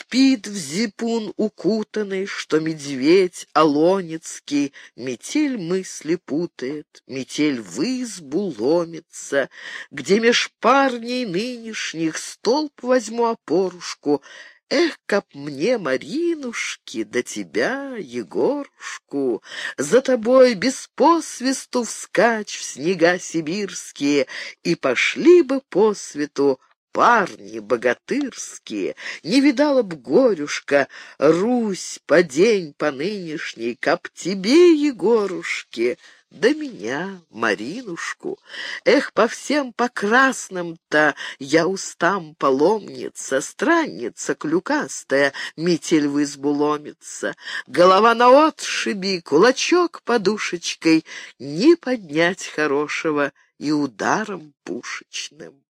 спит в зипун укутанный, что медведь алонецкий, метель мысли путает, метель в избу ломится, где меж парней нынешних столб возьму опорушку. Эх, каб мне, Маринушки, до тебя, Егорушку, за тобой без посвисту вскачь в снега сибирские, и пошли бы по свету парни богатырские. Не видала б горюшка Русь по день по нынешний, каб тебе, Егорушки, да меня, Маринушку. Эх, по всем по красным-то я устам паломница, странница клюкастая, метель в избу ломится. Голова на отшиби, кулачок подушечкой, не поднять хорошего и ударом пушечным.